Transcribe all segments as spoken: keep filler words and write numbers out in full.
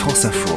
France Info.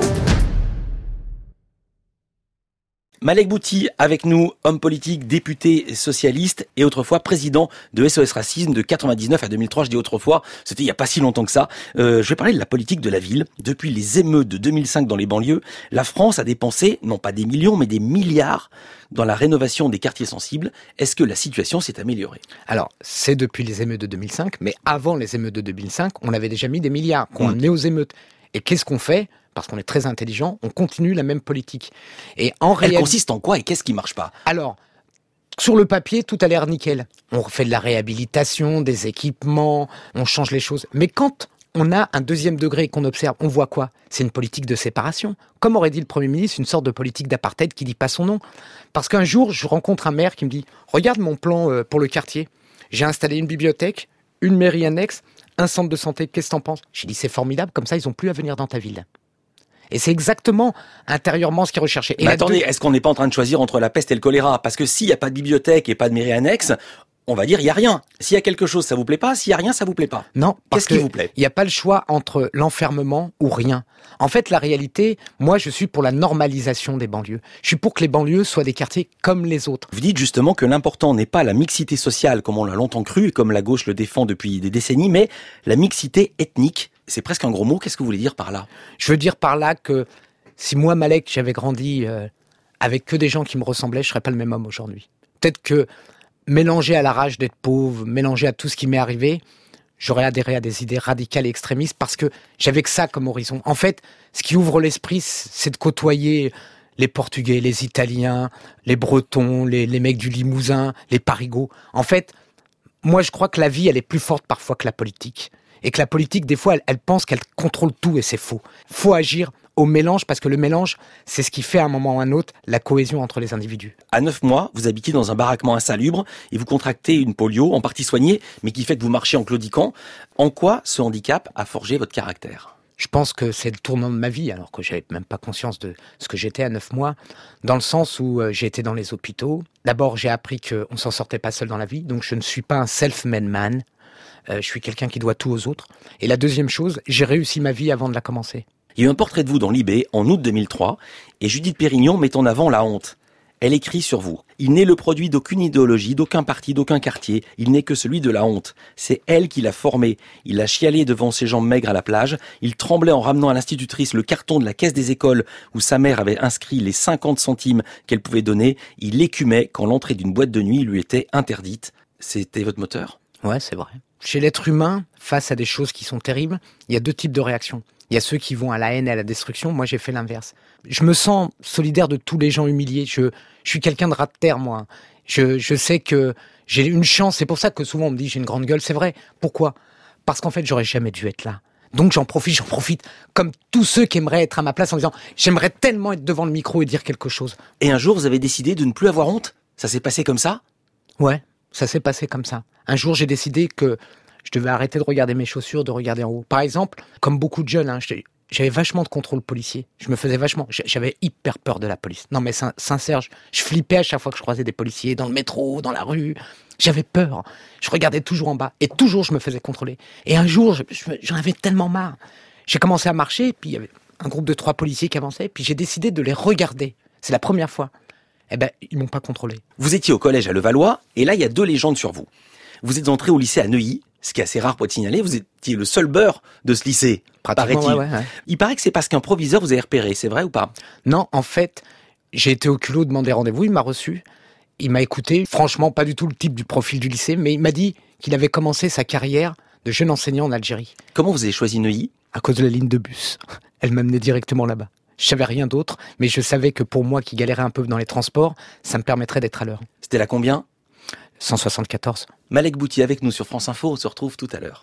Malek Bouti avec nous, homme politique, député socialiste et autrefois président de S O S Racisme de quatre-vingt-dix-neuf à deux mille trois. Je dis autrefois, c'était il n'y a pas si longtemps que ça. Euh, je vais parler de la politique de la ville. Depuis les émeutes de deux mille cinq dans les banlieues, la France a dépensé, non pas des millions, mais des milliards dans la rénovation des quartiers sensibles. Est-ce que la situation s'est améliorée? Alors, c'est depuis les émeutes de deux mille cinq, mais avant les émeutes de deux mille cinq, on avait déjà mis des milliards qu'on a amenés aux émeutes. Et qu'est-ce qu'on fait? Parce qu'on est très intelligent, on continue la même politique. Et en Elle réalité, consiste en quoi et qu'est-ce qui marche pas? alors, sur le papier, tout a l'air nickel. On fait de la réhabilitation, des équipements, on change les choses. Mais quand on a un deuxième degré et qu'on observe, on voit quoi? C'est une politique de séparation. Comme aurait dit le Premier ministre, une sorte de politique d'apartheid qui dit pas son nom. Parce qu'un jour, je rencontre un maire qui me dit « Regarde mon plan pour le quartier. J'ai installé une bibliothèque, une mairie annexe, un centre de santé. Qu'est-ce que t'en penses ?» J'ai dit « C'est formidable, comme ça, ils ont plus à venir dans ta ville. » Et c'est exactement intérieurement ce qui est recherché. Et Mais attendez, deux... est-ce qu'on n'est pas en train de choisir entre la peste et le choléra? Parce que s'il n'y a pas de bibliothèque et pas de mairie annexe, on va dire il n'y a rien. S'il y a quelque chose, ça vous plaît pas. S'il n'y a rien, ça vous plaît pas. Non, parce Qu'est-ce qui vous plaît? Il n'y a pas le choix entre l'enfermement ou rien. En fait, la réalité, moi, je suis pour la normalisation des banlieues. Je suis pour que les banlieues soient des quartiers comme les autres. Vous dites justement que l'important n'est pas la mixité sociale, comme on l'a longtemps cru, et comme la gauche le défend depuis des décennies, mais la mixité ethnique. C'est presque un gros mot. Qu'est-ce que vous voulez dire par là? Je veux dire par là que si moi, Malek, j'avais grandi euh, avec que des gens qui me ressemblaient, je serais pas le même homme aujourd'hui. Peut-être que mélangé à la rage d'être pauvre, mélangé à tout ce qui m'est arrivé, j'aurais adhéré à des idées radicales et extrémistes parce que j'avais que ça comme horizon. En fait, ce qui ouvre l'esprit, c'est de côtoyer les Portugais, les Italiens, les Bretons, les, les mecs du Limousin, les Parigots. En fait, moi, je crois que la vie, elle est plus forte parfois que la politique. Et que la politique, des fois, elle, elle pense qu'elle contrôle tout et c'est faux. Faut agir au mélange, parce que le mélange, c'est ce qui fait à un moment ou à un autre la cohésion entre les individus. À neuf mois, vous habitez dans un baraquement insalubre et vous contractez une polio, en partie soignée, mais qui fait que vous marchez en claudiquant. En quoi ce handicap a forgé votre caractère? Je pense que c'est le tournant de ma vie, alors que j'avais même pas conscience de ce que j'étais à neuf mois, dans le sens où euh, j'ai été dans les hôpitaux. D'abord, j'ai appris qu'on s'en sortait pas seul dans la vie, donc je ne suis pas un self-made man. Euh, je suis quelqu'un qui doit tout aux autres. Et la deuxième chose, j'ai réussi ma vie avant de la commencer. Il y a eu un portrait de vous dans Libé en août deux mille trois et Judith Pérignon met en avant la honte. Elle écrit sur vous. Il n'est le produit d'aucune idéologie, d'aucun parti, d'aucun quartier. Il n'est que celui de la honte. C'est elle qui l'a formé. Il a chialé devant ses jambes maigres à la plage. Il tremblait en ramenant à l'institutrice le carton de la caisse des écoles où sa mère avait inscrit les cinquante centimes qu'elle pouvait donner. Il écumait quand l'entrée d'une boîte de nuit lui était interdite. C'était votre moteur? Ouais, c'est vrai. Chez l'être humain, face à des choses qui sont terribles, il y a deux types de réactions. Il y a ceux qui vont à la haine et à la destruction. Moi, j'ai fait l'inverse. Je me sens solidaire de tous les gens humiliés. Je, je suis quelqu'un de rat de terre, moi. Je, je sais que j'ai une chance. C'est pour ça que souvent on me dit j'ai une grande gueule. C'est vrai. Pourquoi? Parce qu'en fait, j'aurais jamais dû être là. Donc j'en profite, j'en profite. Comme tous ceux qui aimeraient être à ma place en disant j'aimerais tellement être devant le micro et dire quelque chose. Et un jour, vous avez décidé de ne plus avoir honte? Ça s'est passé comme ça? Ouais, ça s'est passé comme ça. Un jour, j'ai décidé que je devais arrêter de regarder mes chaussures, de regarder en haut. Par exemple, comme beaucoup de jeunes, hein, j'avais vachement de contrôle policier. Je me faisais vachement... J'avais hyper peur de la police. Non mais sincère, je, je flippais à chaque fois que je croisais des policiers, dans le métro, dans la rue. J'avais peur. Je regardais toujours en bas. Et toujours, je me faisais contrôler. Et un jour, je, je, j'en avais tellement marre. J'ai commencé à marcher, et puis il y avait un groupe de trois policiers qui avançaient, puis j'ai décidé de les regarder. C'est la première fois. Eh ben, ils m'ont pas contrôlé. Vous étiez au collège à Levallois, et là, il y a deux légendes sur vous. Vous êtes entré au lycée à Neuilly, ce qui est assez rare pour être signalé. Vous étiez le seul beurre de ce lycée, paraît-il. Ouais, ouais, ouais. Il paraît que c'est parce qu'un proviseur vous a repéré, c'est vrai ou pas? Non, en fait, j'ai été au culot demander rendez-vous, il m'a reçu, il m'a écouté. Franchement, pas du tout le type du profil du lycée, mais il m'a dit qu'il avait commencé sa carrière de jeune enseignant en Algérie. Comment vous avez choisi Neuilly? À cause de la ligne de bus. Elle m'amenait directement là-bas. Je savais rien d'autre, mais je savais que pour moi qui galérais un peu dans les transports, ça me permettrait d'être à l'heure. C'était la combien? cent soixante-quatorze. Malek Bouti avec nous sur France Info, on se retrouve tout à l'heure.